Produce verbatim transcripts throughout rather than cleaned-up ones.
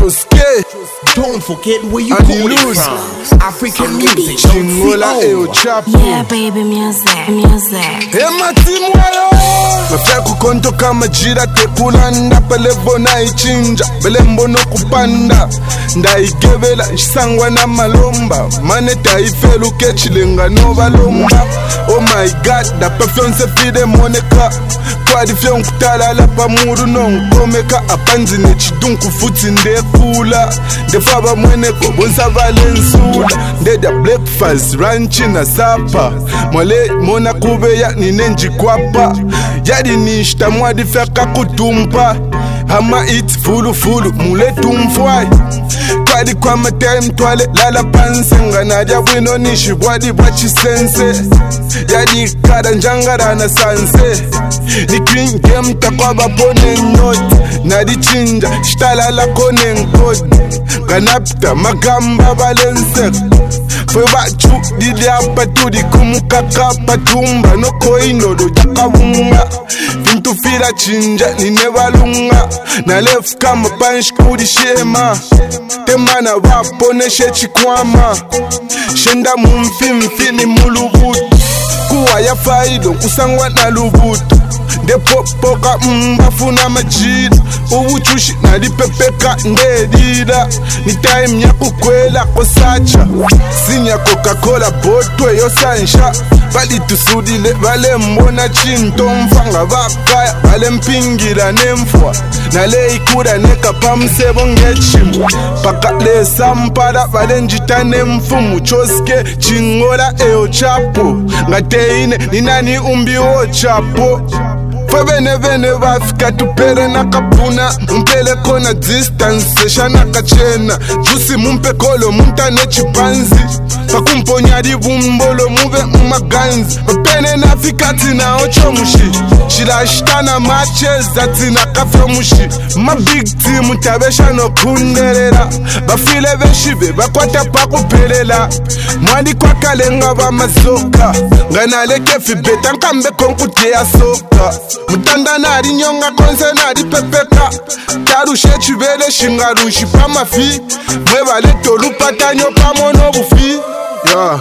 Choske. Don't forget where you call it from. African music. Chingola eo chapo. Yeah, baby, music, music. Ema timu wayo. Mafia kukonto kama jira tekulanda. Pele bona ichinja, bele mbono kupanda. Nda igebela, nsangwa na malomba. Mane taifelu kechilenga no balomba. Oh my god, da perfume se fide moneka. Kwa di fion kutala la pamuru non komeka. Apanzi ne chidunku futi nde kula. De faba mwene ko bonsa valensula. Nde da breakfast, ranchi na sapa. Mwale mona kube ya ninenji kwapa. Yadi nishta mwadi feka kutumpa. Hama it fulu fulu mule tumfwai. Kwadi kwa matime twale lala pansenga. Nadia wino nishi wadi wachi sense. Yadi kada njangara na sanse. Ni queen game takwa bapone note. Nadi chinja shtala la kone nkode. Ganapta magamba balensek. Fwe bachu didi apatu di kumukaka patumba. No koino do jakabunga. Vintu fila chinja ni nevalunga. Na lef kama pansh kudi shema. Temana wapone shechi kwama. Shenda mumfi mfini mulubutu. Kuwa ya faido kusangwa na lubutu. Depopoka mbafuna majida. Uwuchushi na dipepeka ndedida. Ni time ya kukwela kosacha. Sinya Coca-Cola botwe yo sansha. Bali tusudile vale mbona chinto mfanga vakaya. Vale mpingira nemfwa. Na le ikura neka pamsebo ngechimu. Paka le sampara vale njita nemfumu. Choske chingola eo chapo. Ngateine ninani umbi o chapo. Fabene vene vafika tupere na kapuna. Mpele kona distance shana kachena. Jusi mumpe kolo muntane chipanzi. Pakumponya di vumbolo muve umaganzi. Pene na fikati na ocho mushi. Shila shtana macheza tina kafe mushi. Ma big team tabesha no kunderera. Bafile veshive bakwata pakupelela. Mwadi kwa kalenga ba masoka. Ganale kefi beta nkambe konkuti ya soka. Mutanda nari nyonga konse nari pepeka. Tarushe chivele shingarushi pa mafi. Mwebale tolu patanyo pamono bufi. Yeah,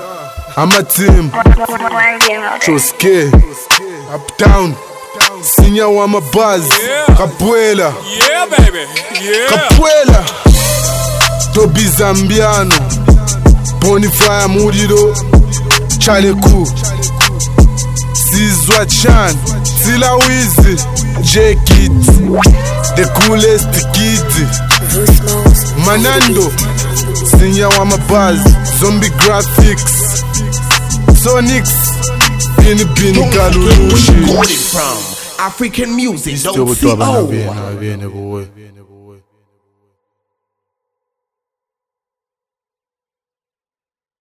I'm a team. Choske, Uptown, Sinya wama buzz, Capuela. Yeah, baby. Yeah. Capuela, Tobi Zambiano, Bonifaya Muriro, Chaleku, Sizwa Chan, Sila Wizi, J Kid, the coolest kid, Manando, Sinya wama buzz, Zombie Graphics, Sonics, Bini Bini Galulushi. From African music. Still with